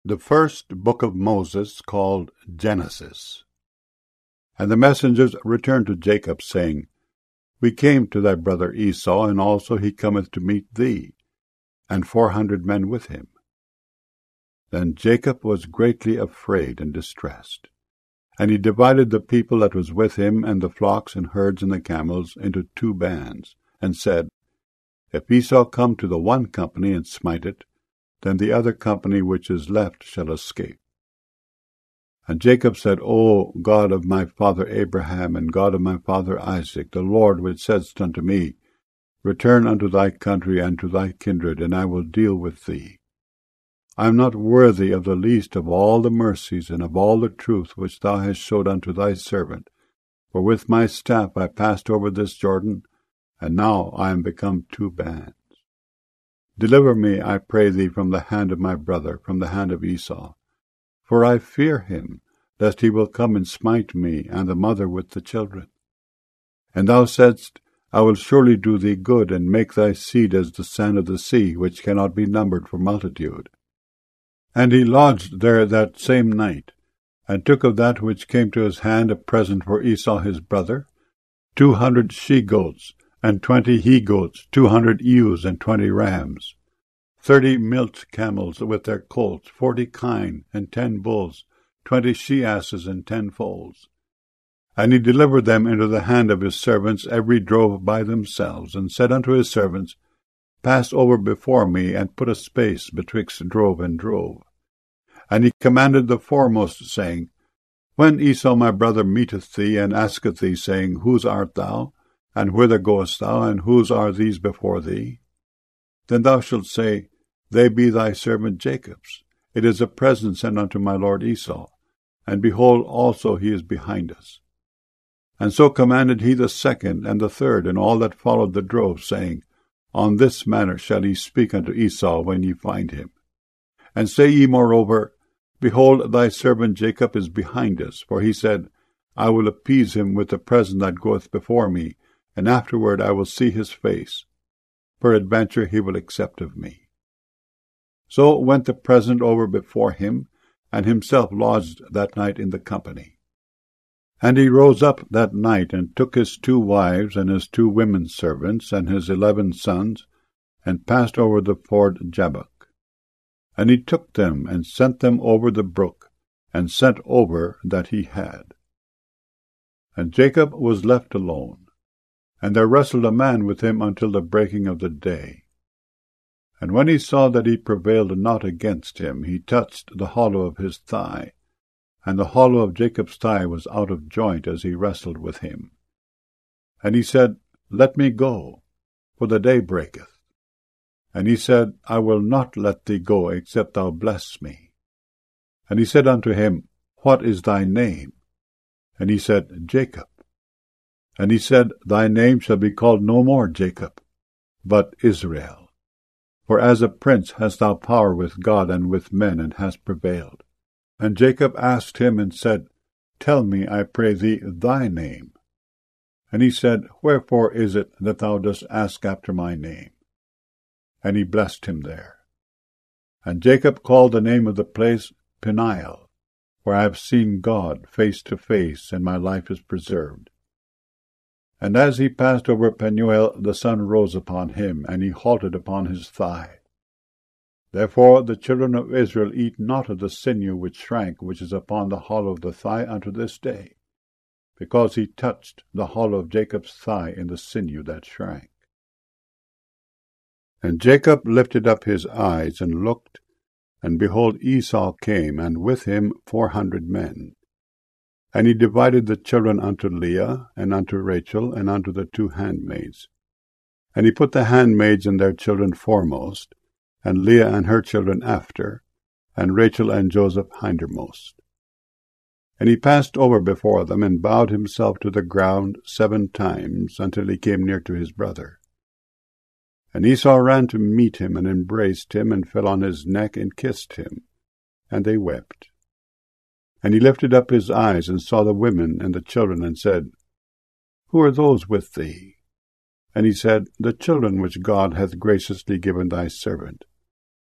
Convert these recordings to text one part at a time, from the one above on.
The first book of Moses, called Genesis. And the messengers returned to Jacob, saying, We came to thy brother Esau, and also he cometh to meet thee, and 400 men with him. Then Jacob was greatly afraid and distressed. And he divided the people that was with him, and the flocks and herds and the camels, into 2 bands, and said, If Esau come to the one company and smite it, then the other company which is left shall escape. And Jacob said, O God of my father Abraham, and God of my father Isaac, the Lord which saidst unto me, Return unto thy country and to thy kindred, and I will deal with thee. I am not worthy of the least of all the mercies and of all the truth which thou hast showed unto thy servant. For with my staff I passed over this Jordan, and now I am become 2 bands. Deliver me, I pray thee, from the hand of my brother, from the hand of Esau. For I fear him, lest he will come and smite me, and the mother with the children. And thou saidst, I will surely do thee good, and make thy seed as the sand of the sea, which cannot be numbered for multitude. And he lodged there that same night, and took of that which came to his hand a present for Esau his brother, 200 she-goats, and 20 he-goats, 200 ewes, and 20 rams, 30 milch camels with their colts, 40 kine, and 10 bulls, 20 she-asses, and 10 foals. And he delivered them into the hand of his servants, every drove by themselves, and said unto his servants, Pass over before me, and put a space betwixt drove and drove. And he commanded the foremost, saying, When Esau my brother meeteth thee, and asketh thee, saying, Whose art thou? And whither goest thou? And whose are these before thee? Then thou shalt say, They be thy servant Jacob's. It is a present sent unto my lord Esau. And behold, also he is behind us. And so commanded he the second and the third, and all that followed the drove, saying, On this manner shall ye speak unto Esau when ye find him. And say ye moreover, Behold, thy servant Jacob is behind us. For he said, I will appease him with the present that goeth before me, and afterward I will see his face. Peradventure he will accept of me. So went the present over before him, and himself lodged that night in the company. And he rose up that night, and took his 2 wives, and his 2 women servants, and his 11 sons, and passed over the ford Jabbok. And he took them, and sent them over the brook, and sent over that he had. And Jacob was left alone. And there wrestled a man with him until the breaking of the day. And when he saw that he prevailed not against him, he touched the hollow of his thigh, and the hollow of Jacob's thigh was out of joint as he wrestled with him. And he said, Let me go, for the day breaketh. And he said, I will not let thee go, except thou bless me. And he said unto him, What is thy name? And he said, Jacob. And he said, Thy name shall be called no more Jacob, but Israel. For as a prince hast thou power with God and with men, and hast prevailed. And Jacob asked him, and said, Tell me, I pray thee, thy name. And he said, Wherefore is it that thou dost ask after my name? And he blessed him there. And Jacob called the name of the place Peniel, where I have seen God face to face, and my life is preserved. And as he passed over Penuel, the sun rose upon him, and he halted upon his thigh. Therefore the children of Israel eat not of the sinew which shrank, which is upon the hollow of the thigh unto this day, because he touched the hollow of Jacob's thigh in the sinew that shrank. And Jacob lifted up his eyes, and looked, and behold, Esau came, and with him 400 men. And he divided the children unto Leah, and unto Rachel, and unto the 2 handmaids. And he put the handmaids and their children foremost, and Leah and her children after, and Rachel and Joseph hindermost. And he passed over before them, and bowed himself to the ground 7 times, until he came near to his brother. And Esau ran to meet him, and embraced him, and fell on his neck, and kissed him. And they wept. And he lifted up his eyes, and saw the women and the children, and said, Who are those with thee? And he said, The children which God hath graciously given thy servant.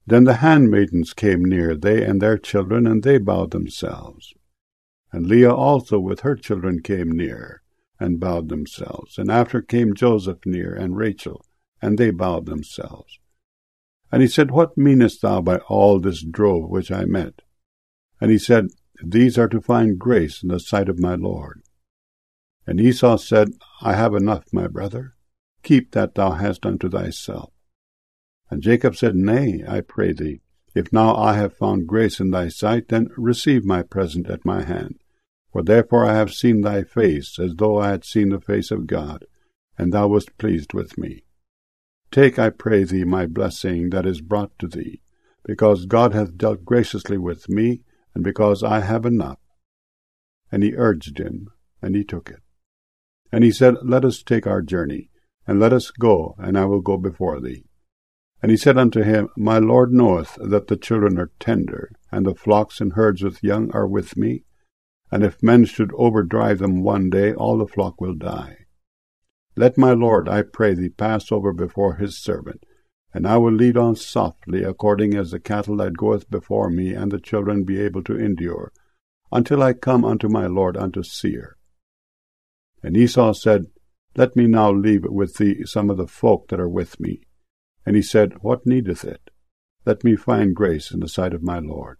Then the handmaidens came near, they and their children, and they bowed themselves. And Leah also with her children came near, and bowed themselves. And after came Joseph near, and Rachel, and they bowed themselves. And he said, What meanest thou by all this drove which I met? And he said, These are to find grace in the sight of my Lord. And Esau said, I have enough, my brother. Keep that thou hast unto thyself. And Jacob said, Nay, I pray thee, if now I have found grace in thy sight, then receive my present at my hand. For therefore I have seen thy face, as though I had seen the face of God, and thou wast pleased with me. Take, I pray thee, my blessing that is brought to thee, because God hath dealt graciously with me, and because I have enough. And he urged him, and he took it. And he said, Let us take our journey, and let us go, and I will go before thee. And he said unto him, My Lord knoweth that the children are tender, and the flocks and herds with young are with me, and if men should overdrive them one day, all the flock will die. Let my Lord, I pray thee, pass over before his servant, and I will lead on softly, according as the cattle that goeth before me, and the children be able to endure, until I come unto my Lord unto Seir. And Esau said, Let me now leave with thee some of the folk that are with me. And he said, What needeth it? Let me find grace in the sight of my Lord.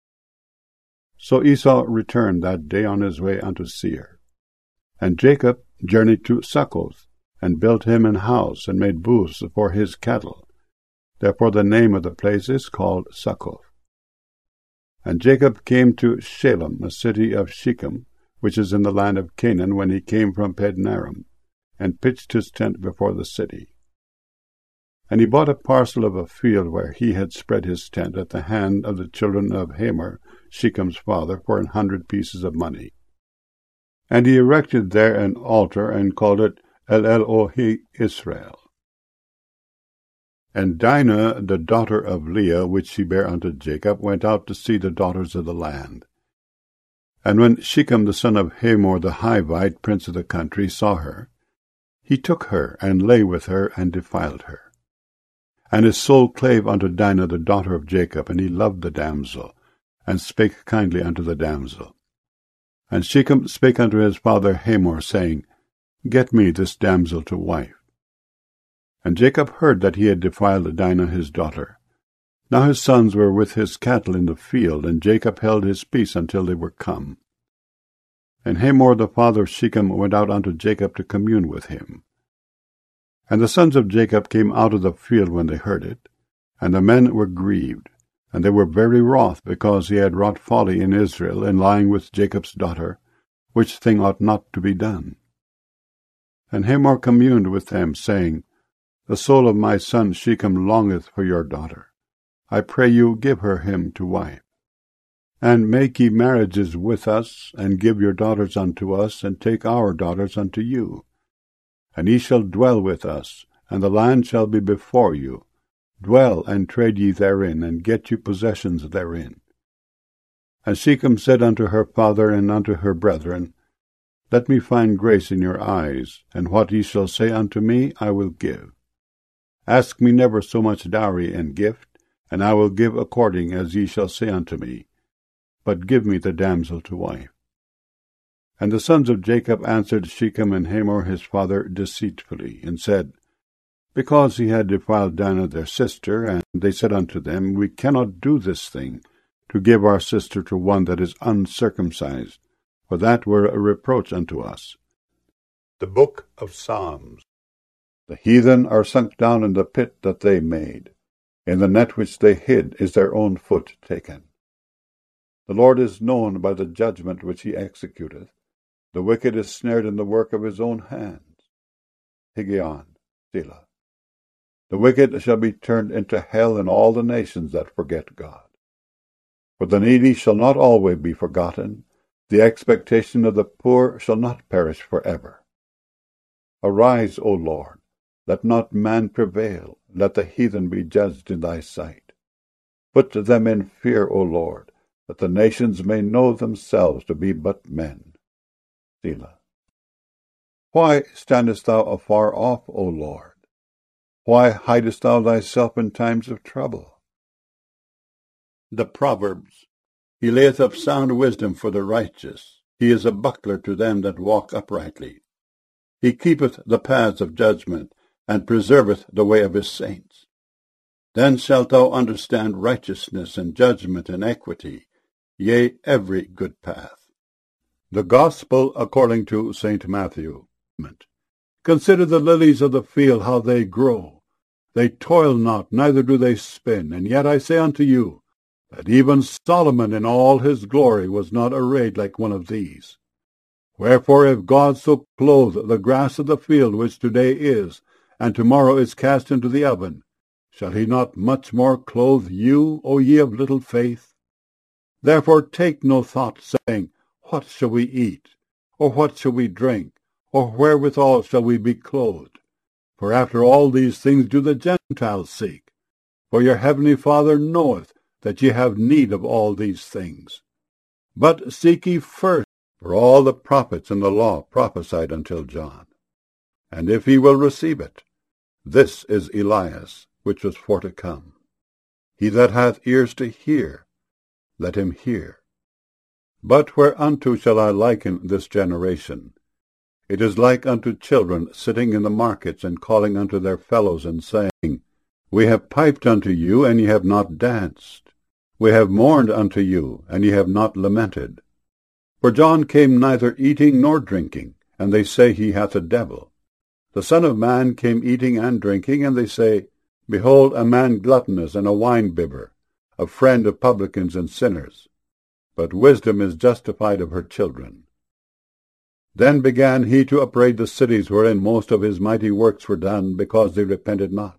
So Esau returned that day on his way unto Seir. And Jacob journeyed to Succoth, and built him an house, and made booths for his cattle. Therefore the name of the place is called Succoth. And Jacob came to Shalem, a city of Shechem, which is in the land of Canaan, when he came from Padanaram, and pitched his tent before the city. And he bought a parcel of a field where he had spread his tent at the hand of the children of Hamor, Shechem's father, for 100 pieces of money. And he erected there an altar, and called it El-Elohe Israel. And Dinah, the daughter of Leah, which she bare unto Jacob, went out to see the daughters of the land. And when Shechem the son of Hamor the Hivite, prince of the country, saw her, he took her, and lay with her, and defiled her. And his soul clave unto Dinah the daughter of Jacob, and he loved the damsel, and spake kindly unto the damsel. And Shechem spake unto his father Hamor, saying, Get me this damsel to wife. And Jacob heard that he had defiled Dinah his daughter. Now his sons were with his cattle in the field, and Jacob held his peace until they were come. And Hamor the father of Shechem went out unto Jacob to commune with him. And the sons of Jacob came out of the field when they heard it, and the men were grieved, and they were very wroth, because he had wrought folly in Israel, in lying with Jacob's daughter, which thing ought not to be done. And Hamor communed with them, saying, The soul of my son Shechem longeth for your daughter. I pray you give her him to wife. And make ye marriages with us, and give your daughters unto us, and take our daughters unto you. And ye shall dwell with us, and the land shall be before you. Dwell and trade ye therein, and get you possessions therein. And Shechem said unto her father and unto her brethren, Let me find grace in your eyes, and what ye shall say unto me I will give. Ask me never so much dowry and gift, and I will give according as ye shall say unto me. But give me the damsel to wife. And the sons of Jacob answered Shechem and Hamor his father deceitfully, and said, Because he had defiled Dinah their sister, and they said unto them, We cannot do this thing, to give our sister to one that is uncircumcised, for that were a reproach unto us. The Book of Psalms. The heathen are sunk down in the pit that they made. In the net which they hid is their own foot taken. The Lord is known by the judgment which he executeth. The wicked is snared in the work of his own hands. Higgaion, Selah. The wicked shall be turned into hell in all the nations that forget God. For the needy shall not always be forgotten. The expectation of the poor shall not perish forever. Arise, O Lord. Let not man prevail. Let the heathen be judged in thy sight. Put them in fear, O Lord, that the nations may know themselves to be but men. Selah. Why standest thou afar off, O Lord? Why hidest thou thyself in times of trouble? The Proverbs. He layeth up sound wisdom for the righteous. He is a buckler to them that walk uprightly. He keepeth the paths of judgment, and preserveth the way of his saints. Then shalt thou understand righteousness and judgment and equity, yea, every good path. The Gospel according to St. Matthew. Consider the lilies of the field, how they grow. They toil not, neither do they spin. And yet I say unto you, that even Solomon in all his glory was not arrayed like one of these. Wherefore, if God so clothe the grass of the field, which today is, and tomorrow is cast into the oven, shall he not much more clothe you, O ye of little faith? Therefore take no thought, saying, What shall we eat? Or what shall we drink? Or wherewithal shall we be clothed? For after all these things do the Gentiles seek. For your heavenly Father knoweth that ye have need of all these things. But seek ye first, for all the prophets and the law prophesied until John. And if ye will receive it, this is Elias, which was for to come. He that hath ears to hear, let him hear. But whereunto shall I liken this generation? It is like unto children sitting in the markets, and calling unto their fellows, and saying, We have piped unto you, and ye have not danced. We have mourned unto you, and ye have not lamented. For John came neither eating nor drinking, and they say he hath a devil. The Son of Man came eating and drinking, and they say, Behold, a man gluttonous and a wine-bibber, a friend of publicans and sinners. But wisdom is justified of her children. Then began he to upbraid the cities wherein most of his mighty works were done, because they repented not.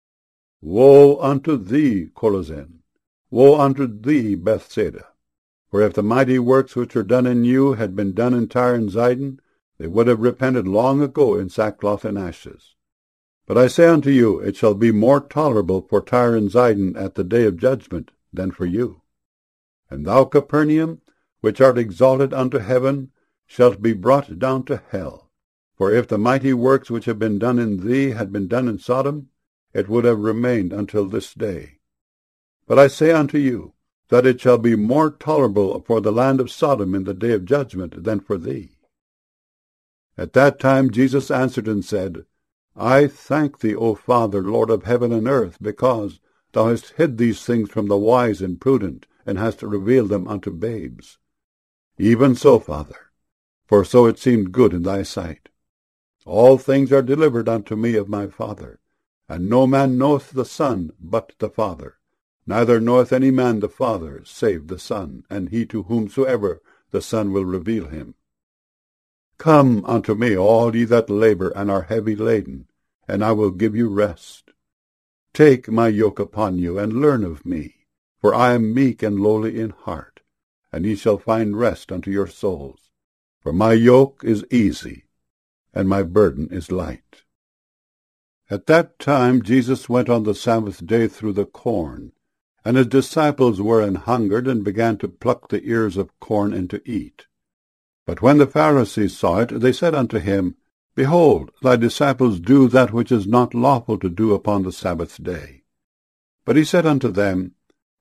Woe unto thee, Chorazin! Woe unto thee, Bethsaida! For if the mighty works which were done in you had been done in Tyre and Zidon, they would have repented long ago in sackcloth and ashes. But I say unto you, it shall be more tolerable for Tyre and Zidon at the day of judgment than for you. And thou, Capernaum, which art exalted unto heaven, shalt be brought down to hell. For if the mighty works which have been done in thee had been done in Sodom, it would have remained until this day. But I say unto you, that it shall be more tolerable for the land of Sodom in the day of judgment than for thee. At that time Jesus answered and said, I thank thee, O Father, Lord of heaven and earth, because thou hast hid these things from the wise and prudent, and hast revealed them unto babes. Even so, Father, for so it seemed good in thy sight. All things are delivered unto me of my Father, and no man knoweth the Son but the Father, neither knoweth any man the Father, save the Son, and he to whomsoever the Son will reveal him. Come unto me, all ye that labor and are heavy laden, and I will give you rest. Take my yoke upon you, and learn of me, for I am meek and lowly in heart, and ye shall find rest unto your souls. For my yoke is easy, and my burden is light. At that time Jesus went on the Sabbath day through the corn, and his disciples were an hungered, and began to pluck the ears of corn and to eat. But when the Pharisees saw it, they said unto him, Behold, thy disciples do that which is not lawful to do upon the Sabbath day. But he said unto them,